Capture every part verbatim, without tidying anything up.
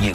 Berniego.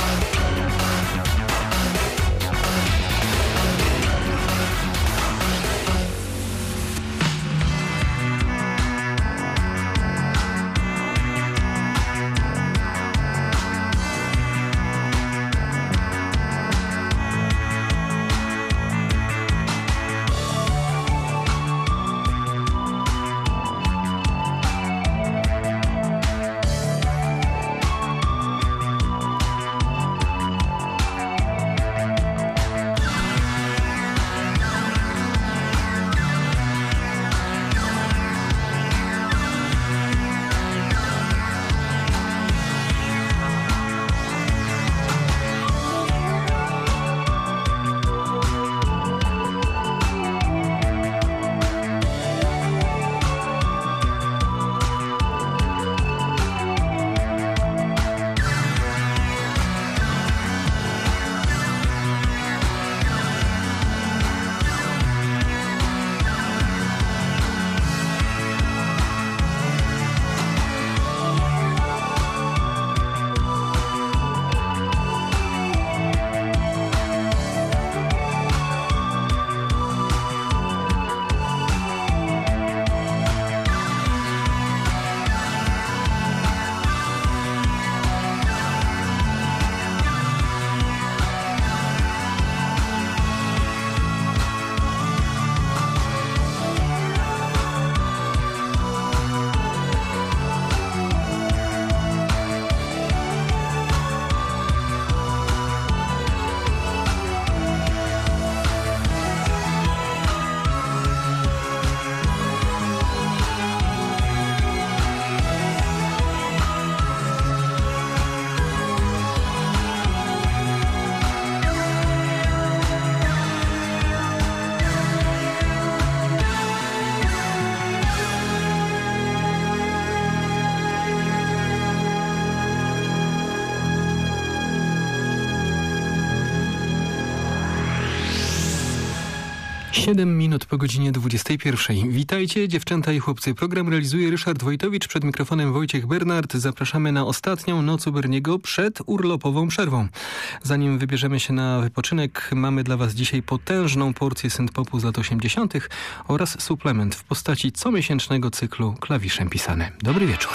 siedem minut po godzinie dwudziestej pierwszej. Witajcie dziewczęta i chłopcy. Program realizuje Ryszard Wojtowicz, przed mikrofonem Wojciech Bernard. Zapraszamy na ostatnią noc u Berniego przed urlopową przerwą. Zanim wybierzemy się na wypoczynek, mamy dla Was dzisiaj potężną porcję synth-popu z lat osiemdziesiątych oraz suplement w postaci comiesięcznego cyklu Klawiszem pisane. Dobry wieczór.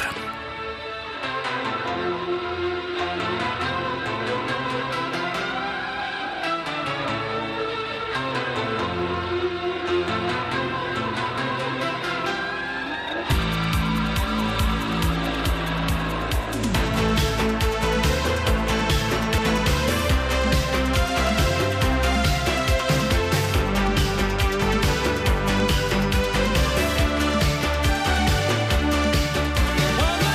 One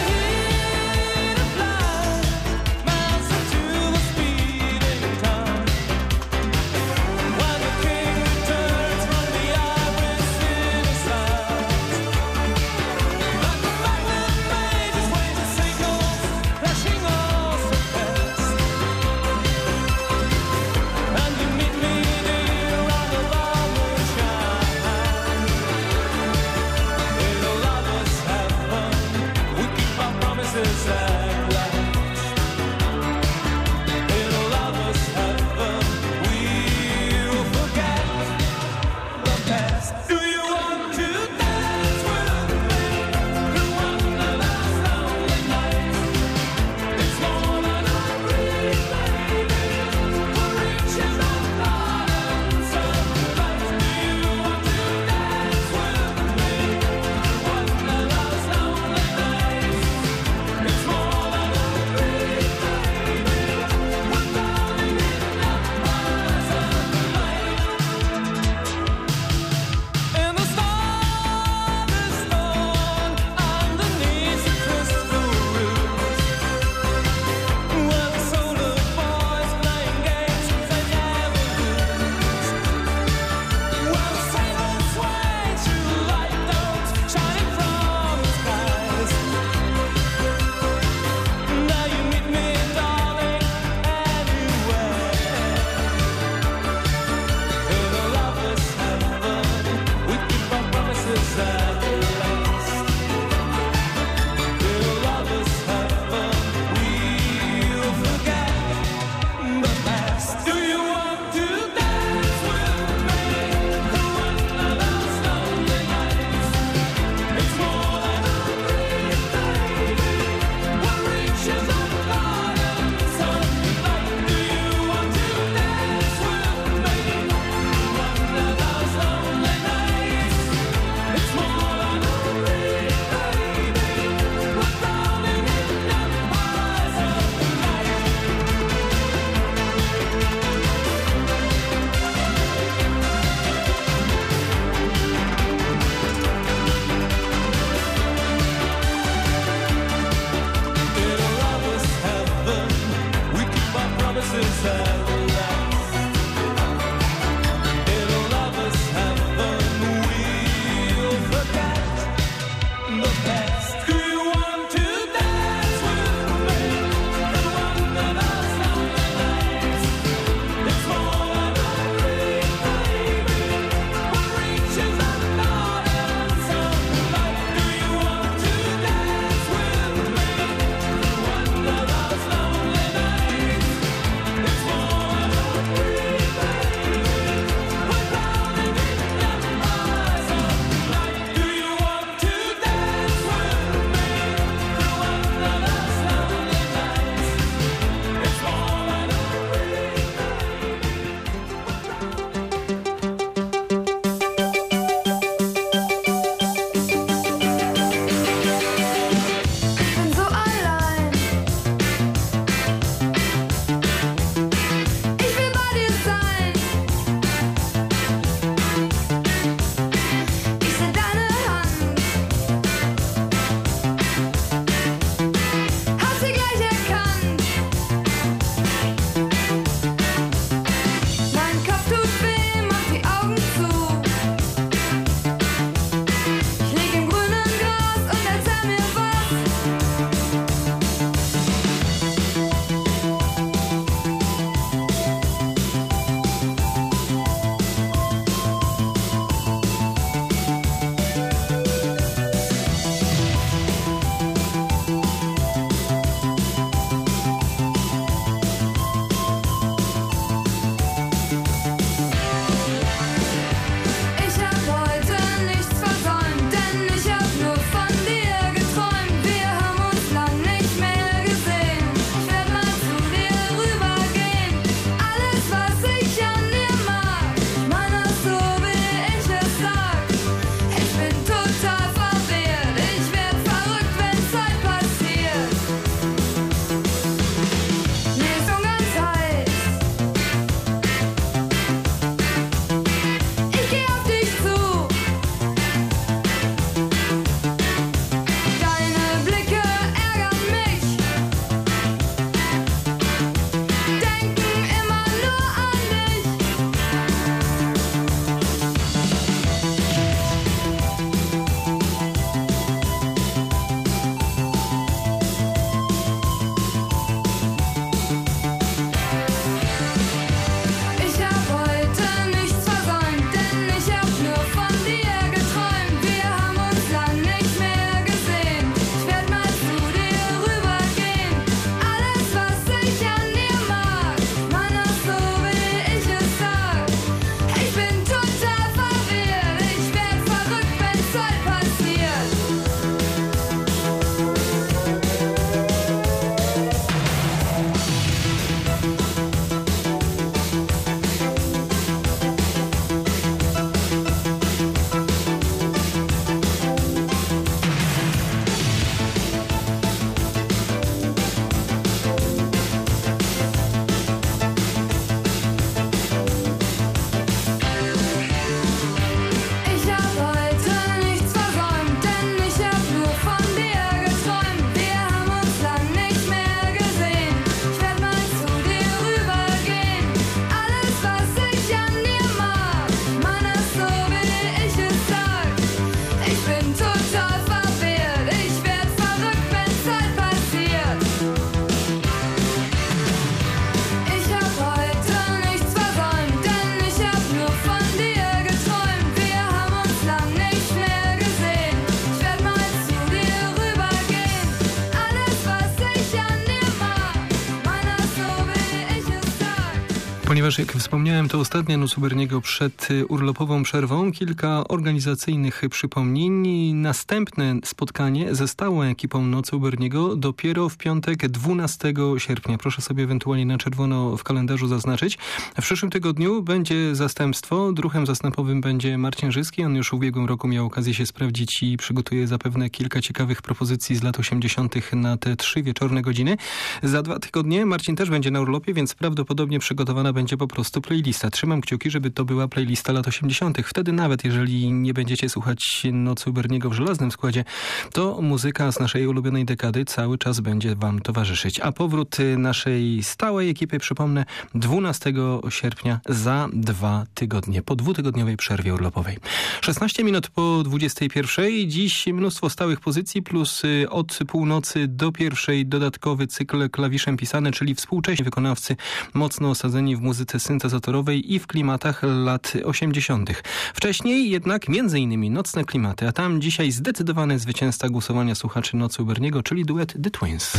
Ponieważ, jak wspomniałem, to ostatnia noc u Berniego przed urlopową przerwą, kilka organizacyjnych przypomnień. Następne spotkanie ze stałą ekipą Nocy u Berniego dopiero w piątek dwunastego sierpnia. Proszę sobie ewentualnie na czerwono w kalendarzu zaznaczyć. W przyszłym tygodniu będzie zastępstwo. Druhem zastępowym będzie Marcin Żyski. On już w ubiegłym roku miał okazję się sprawdzić i przygotuje zapewne kilka ciekawych propozycji z lat osiemdziesiątych na te trzy wieczorne godziny. Za dwa tygodnie Marcin też będzie na urlopie, więc prawdopodobnie przygotowana będzie po prostu playlista. Trzymam kciuki, żeby to była playlista lat osiemdziesiątych. Wtedy nawet, jeżeli nie będziecie słuchać Nocy u Berniego w żelaznym składzie, to muzyka z naszej ulubionej dekady cały czas będzie wam towarzyszyć. A powrót naszej stałej ekipy, przypomnę, dwunastego sierpnia za dwa tygodnie, po dwutygodniowej przerwie urlopowej. szesnaście minut po dwudziestej pierwszej. Dziś mnóstwo stałych pozycji, plus od północy do pierwszej dodatkowy cykl klawiszem pisane, czyli współcześni wykonawcy mocno osadzeni w muzyce syntezatorowej i w klimatach lat osiemdziesiątych. Wcześniej jednak między innymi Nocne Klimaty, a tam dzisiaj zdecydowany zwycięzca głosowania słuchaczy Nocy u Berniego, czyli duet The Twins.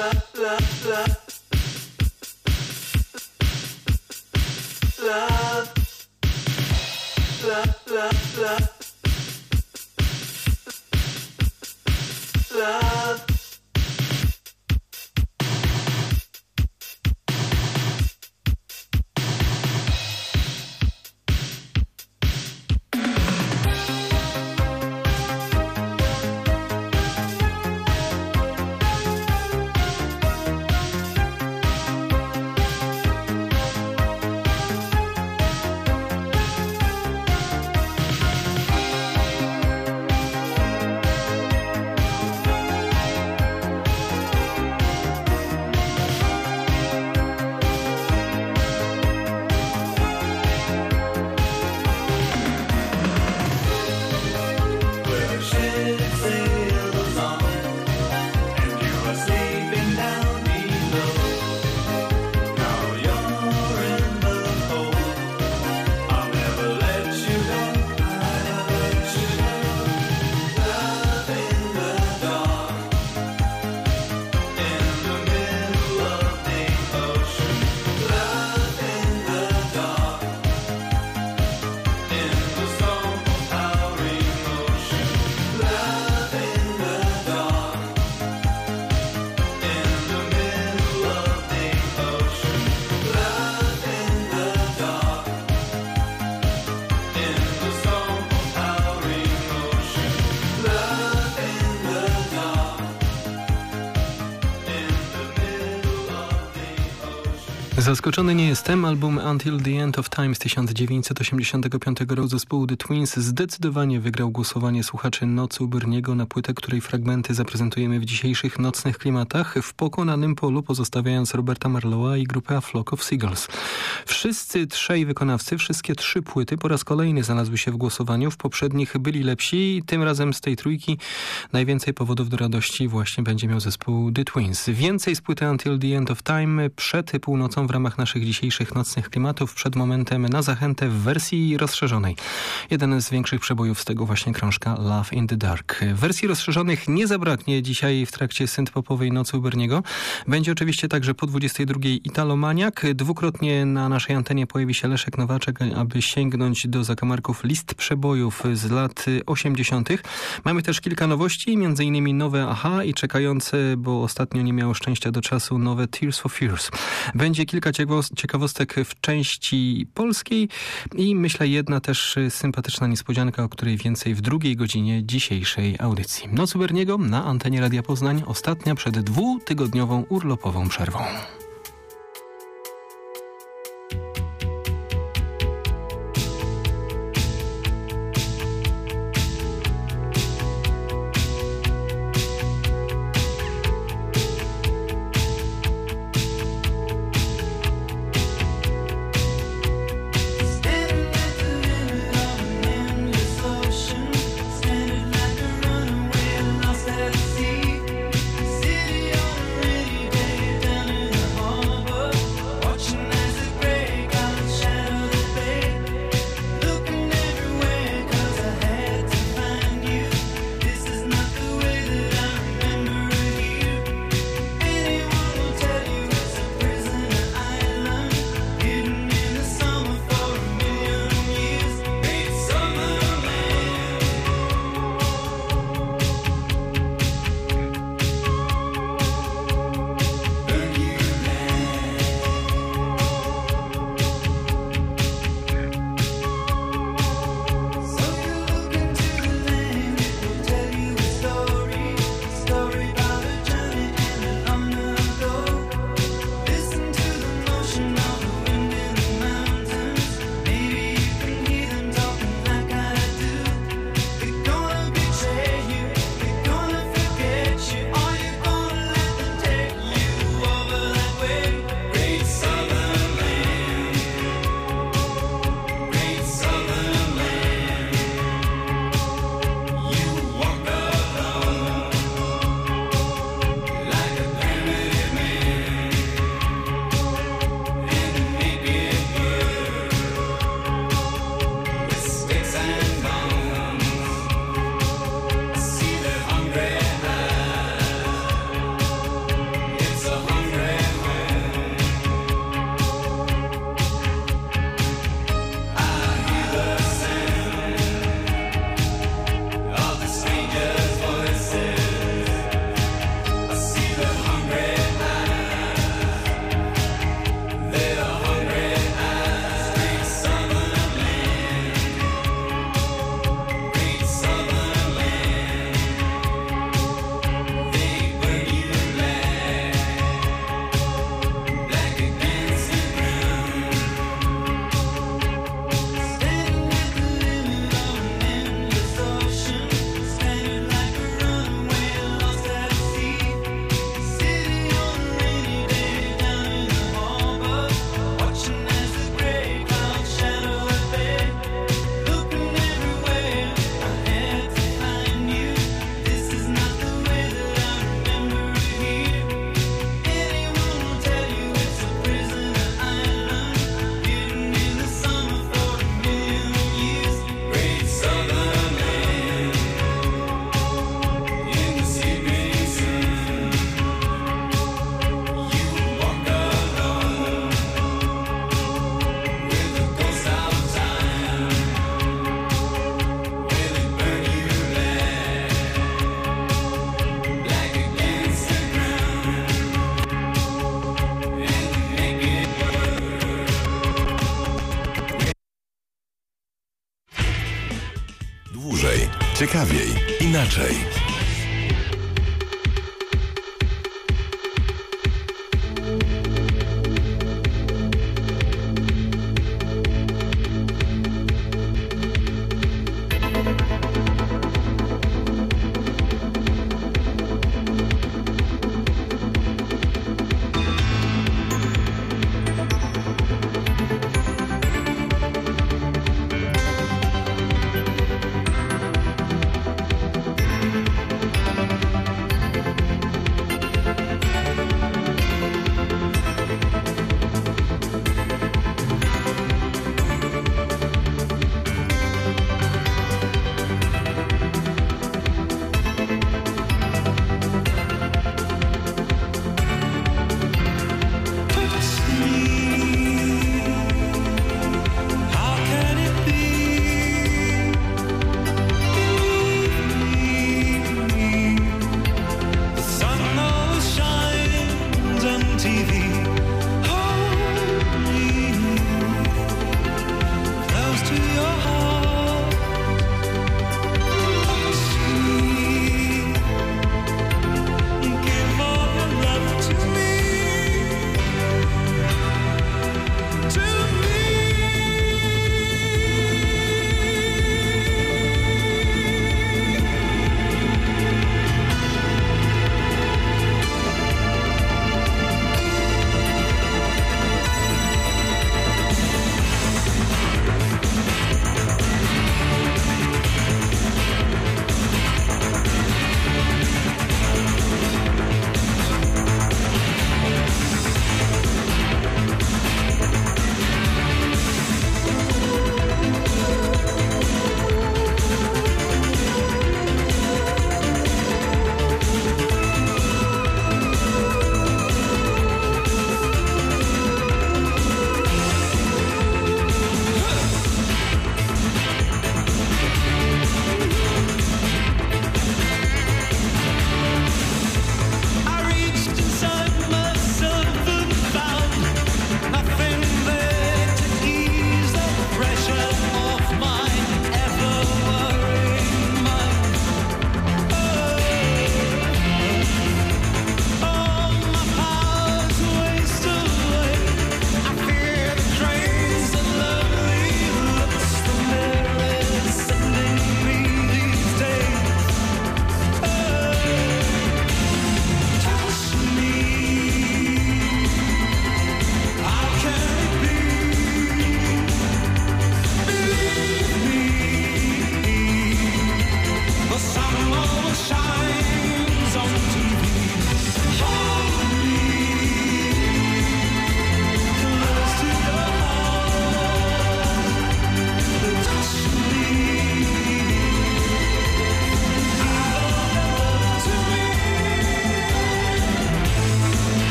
Zaskoczony nie jestem. Album Until the End of Time z tysiąc dziewięćset osiemdziesiątego piątego roku zespołu The Twins zdecydowanie wygrał głosowanie słuchaczy Nocy u Berniego na płytę, której fragmenty zaprezentujemy w dzisiejszych nocnych klimatach w pokonanym polu, pozostawiając Roberta Marlowa i grupę A Flock of Seagulls. Wszyscy trzej wykonawcy, wszystkie trzy płyty po raz kolejny znalazły się w głosowaniu. W poprzednich byli lepsi. Tym razem z tej trójki najwięcej powodów do radości właśnie będzie miał zespół The Twins. Więcej z płyty Until the End of Time przed północą w ramach naszych dzisiejszych nocnych klimatów, przed momentem na zachętę w wersji rozszerzonej. Jeden z większych przebojów z tego właśnie krążka Love in the Dark. Wersji rozszerzonych nie zabraknie dzisiaj w trakcie synth-popowej Nocy u Berniego. Będzie oczywiście także po dwudziestej drugiej Italomaniak. Dwukrotnie na naszej antenie pojawi się Leszek Nowaczek, aby sięgnąć do zakamarków list przebojów z lat osiemdziesiątych. Mamy też kilka nowości, między innymi nowe Aha i czekające, bo ostatnio nie miało szczęścia do czasu, nowe Tears for Fears. Będzie kilka ciekawostek w części polskiej i myślę jedna też sympatyczna niespodzianka, o której więcej w drugiej godzinie dzisiejszej audycji. Noc u Berniego na antenie Radia Poznań, ostatnia przed dwutygodniową urlopową przerwą. City on a rainy day down in the Ciekawiej, inaczej.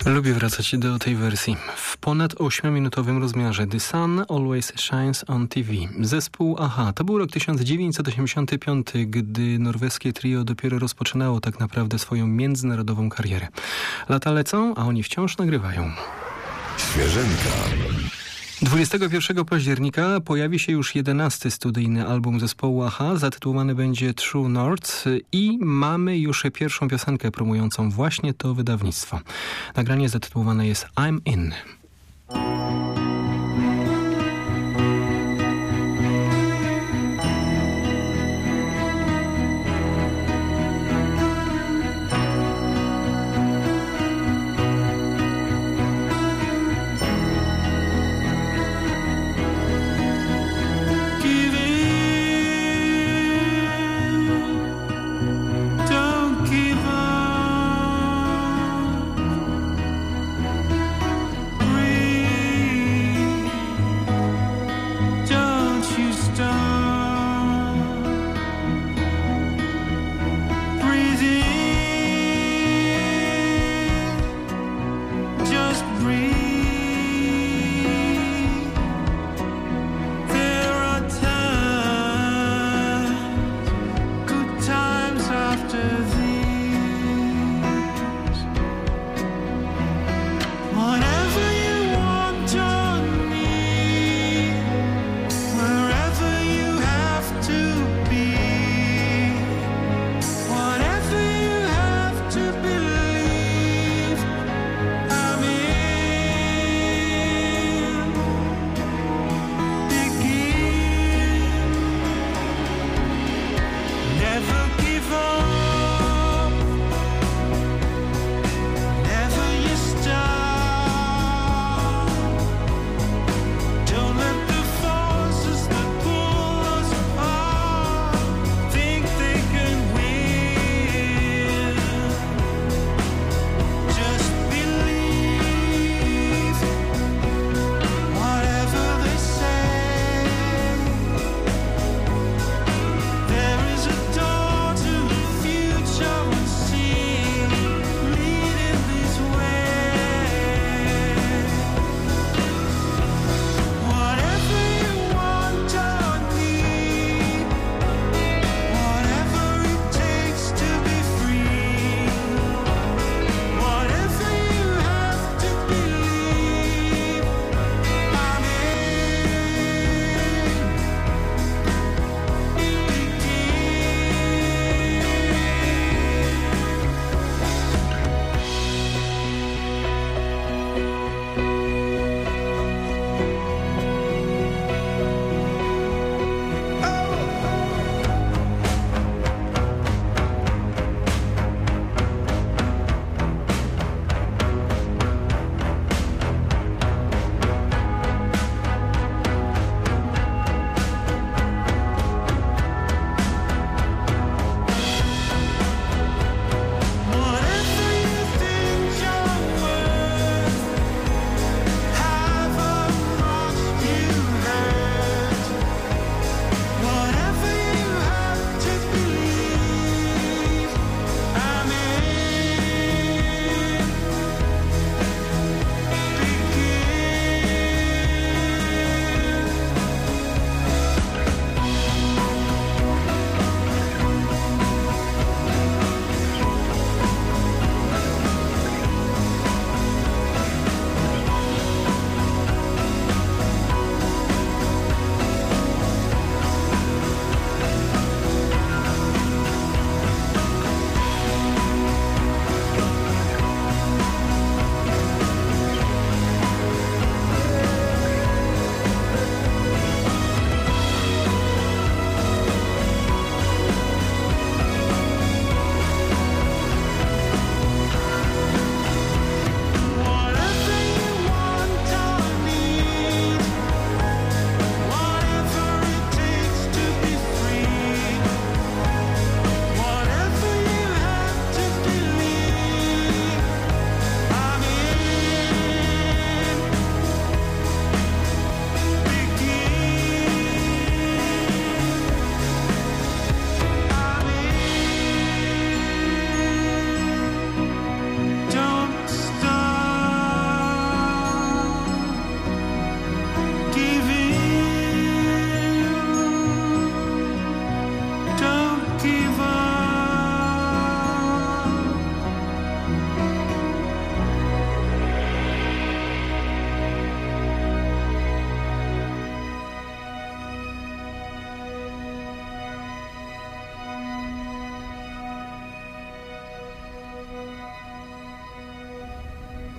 Lubię wracać do tej wersji. W ponad ośmiominutowym rozmiarze The Sun Always Shines on T V. Zespół Aha. To był rok tysiąc dziewięćset osiemdziesiąty piąty, gdy norweskie trio dopiero rozpoczynało tak naprawdę swoją międzynarodową karierę. Lata lecą, a oni wciąż nagrywają. Świeżynka. dwudziestego pierwszego października pojawi się już jedenasty studyjny album zespołu Aha. Zatytułowany będzie True North i mamy już pierwszą piosenkę promującą właśnie to wydawnictwo. Nagranie zatytułowane jest I'm In. Breathe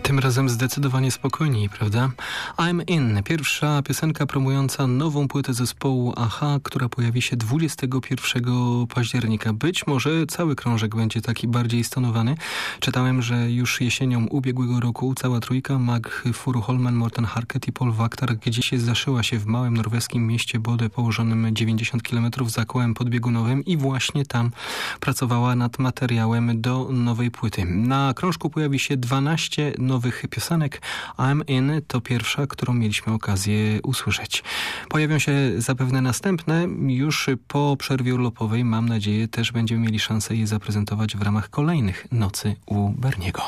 Tym razem zdecydowanie spokojniej, prawda? I'm In, pierwsza piosenka promująca nową płytę zespołu A-ha, która pojawi się dwudziestego pierwszego października. Być może cały krążek będzie taki bardziej stonowany. Czytałem, że już jesienią ubiegłego roku cała trójka, Mag Furuholmen, Morten Harket i Paul Waaktaar, gdzieś zaszyła się w małym norweskim mieście Bodø położonym dziewięćdziesiąt kilometrów za kołem podbiegunowym i właśnie tam pracowała nad materiałem do nowej płyty. Na krążku pojawi się dwanaście nowych piosenek. I'm In to pierwsza, którą mieliśmy okazję usłyszeć. Pojawią się zapewne następne. Już po przerwie urlopowej, mam nadzieję, też będziemy mieli szansę je zaprezentować w ramach kolejnych Nocy u Berniego.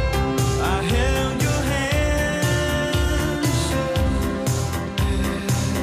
I held your hands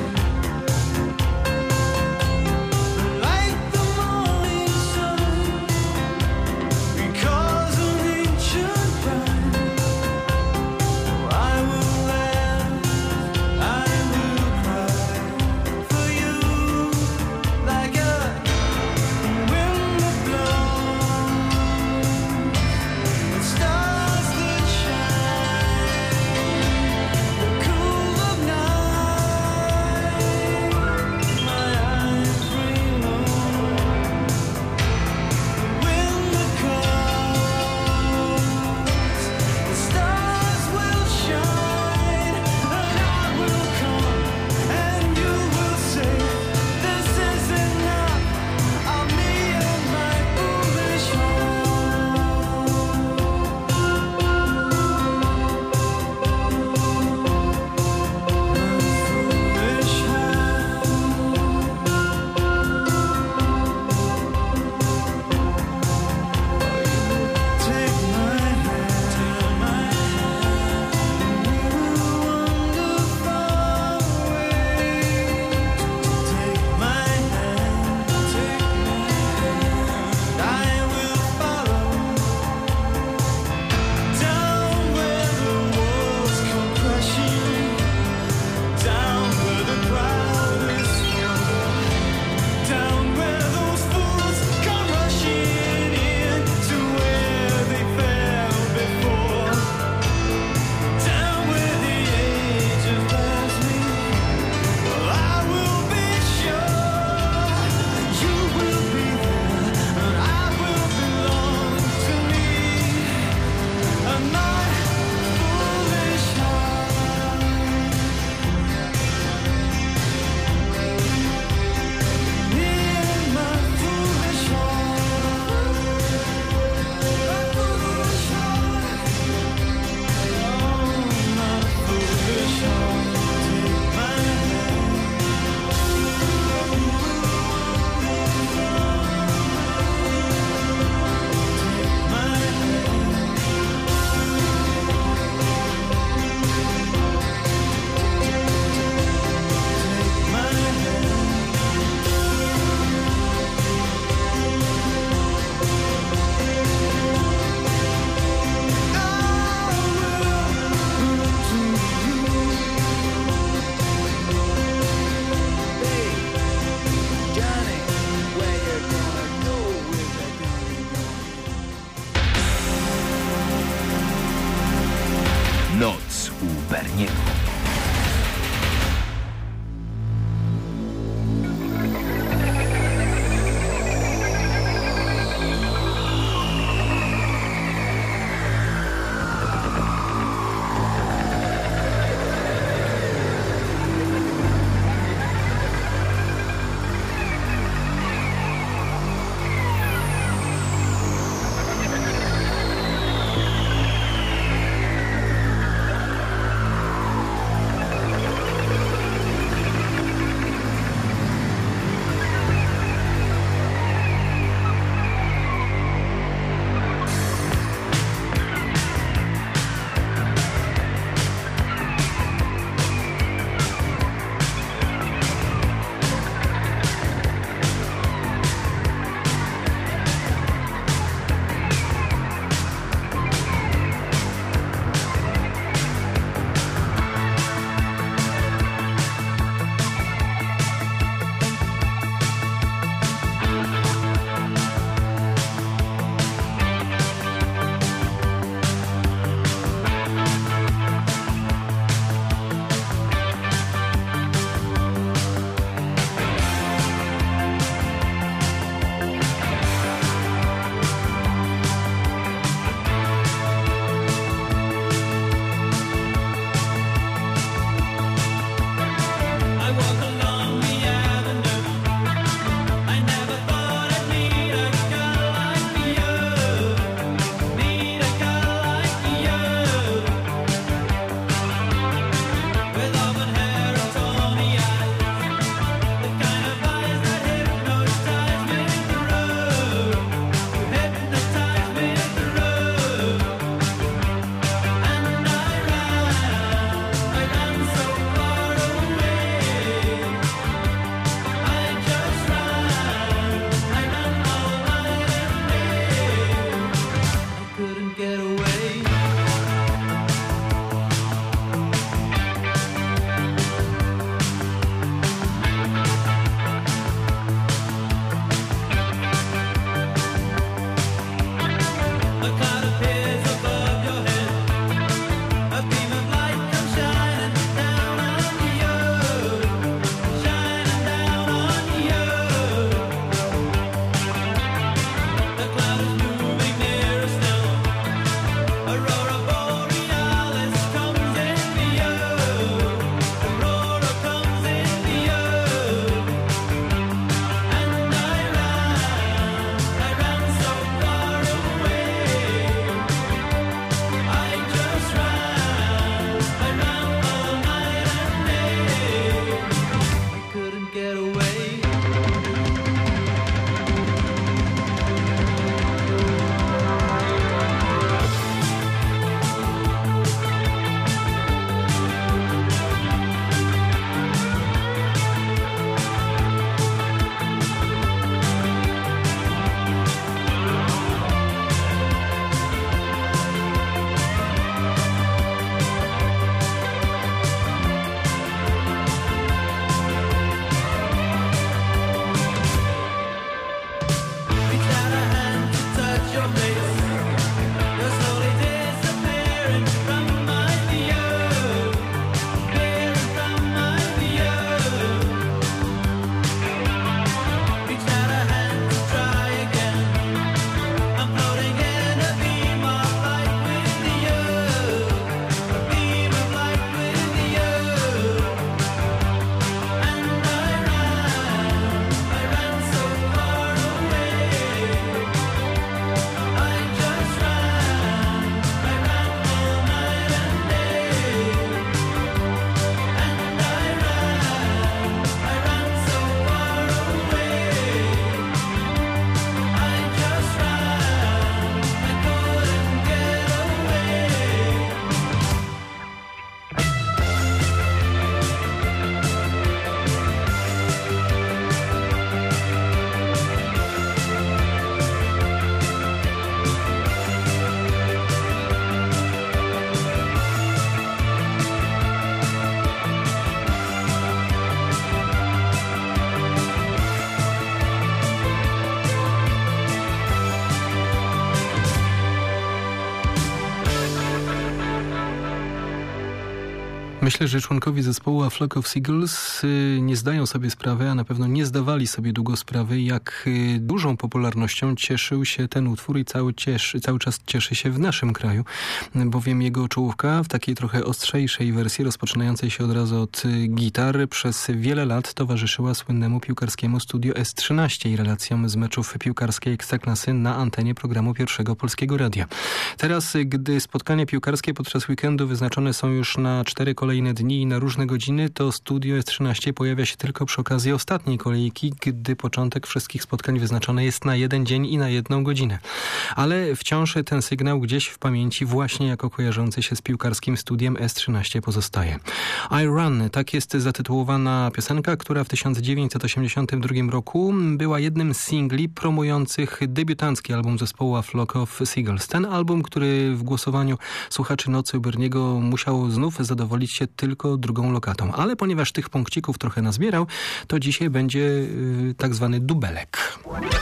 Myślę, że członkowie zespołu A Flock of Seagulls nie zdają sobie sprawy, a na pewno nie zdawali sobie długo sprawy, jak dużą popularnością cieszył się ten utwór i cały, cieszy, cały czas cieszy się w naszym kraju, bowiem jego czołówka w takiej trochę ostrzejszej wersji, rozpoczynającej się od razu od gitar, przez wiele lat towarzyszyła słynnemu piłkarskiemu Studio S trzynaście i relacjom z meczów piłkarskiej Ekstraklasy na antenie programu Pierwszego Polskiego Radia. Teraz, gdy spotkania piłkarskie podczas weekendu wyznaczone są już na cztery kolejne dni i na różne godziny, to Studio S trzynaście pojawia się tylko przy okazji ostatniej kolejki, gdy początek wszystkich spotkań wyznaczony jest na jeden dzień i na jedną godzinę. Ale wciąż ten sygnał gdzieś w pamięci właśnie jako kojarzący się z piłkarskim Studiem S trzynaście pozostaje. I Run, tak jest zatytułowana piosenka, która w tysiąc dziewięćset osiemdziesiątym drugim roku była jednym z singli promujących debiutancki album zespołu A Flock of Seagulls. Ten album, który w głosowaniu słuchaczy Nocy u Berniego musiał znów zadowolić się tylko drugą lokatą. Ale ponieważ tych punkcików trochę nazbierał, to dzisiaj będzie yy, tak zwany dubelek.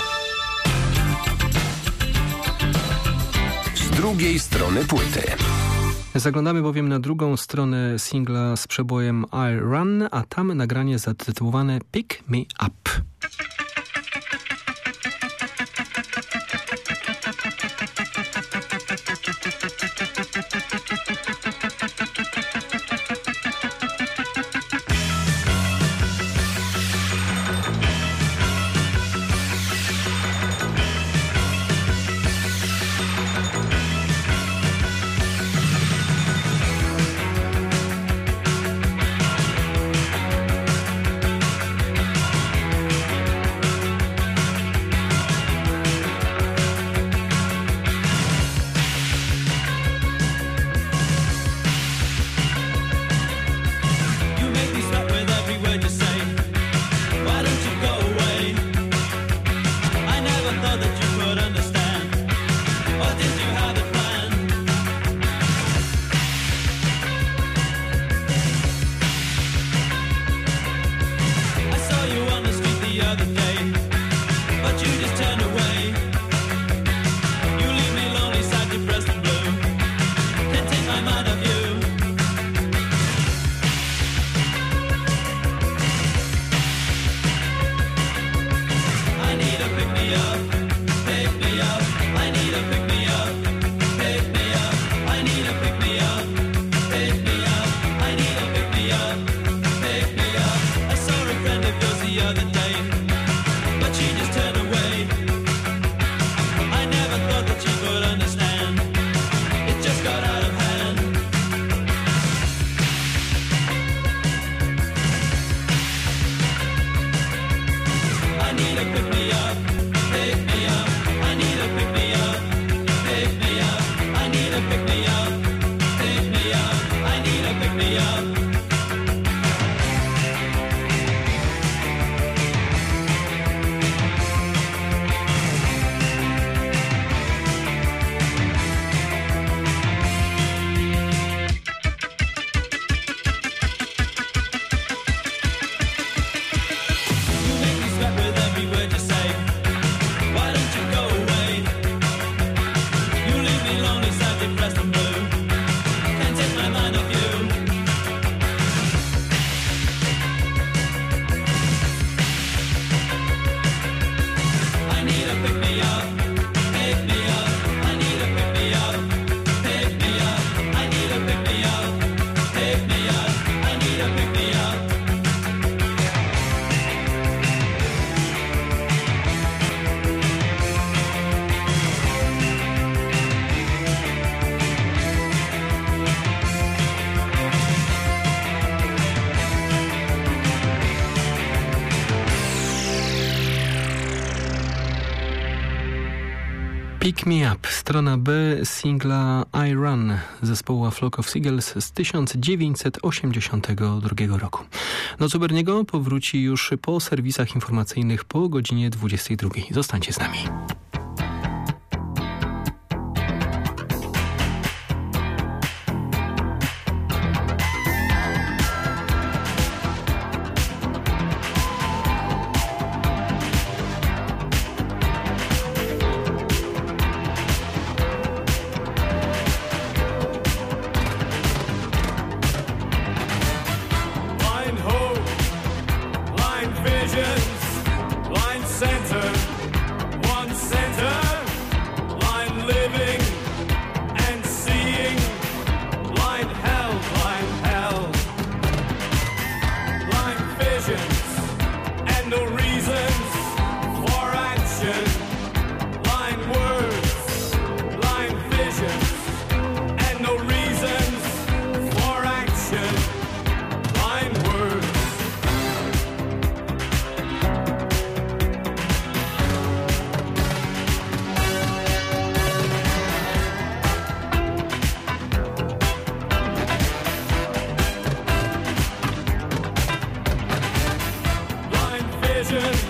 Z drugiej strony płyty. Zaglądamy bowiem na drugą stronę singla z przebojem I Run, a tam nagranie zatytułowane Pick Me Up. Pick Me Up, strona B singla I Run zespołu A Flock of Seagulls z tysiąc dziewięćset osiemdziesiątego drugiego roku. Noc u Berniego powróci już po serwisach informacyjnych po godzinie dwudziestej drugiej. Zostańcie z nami. się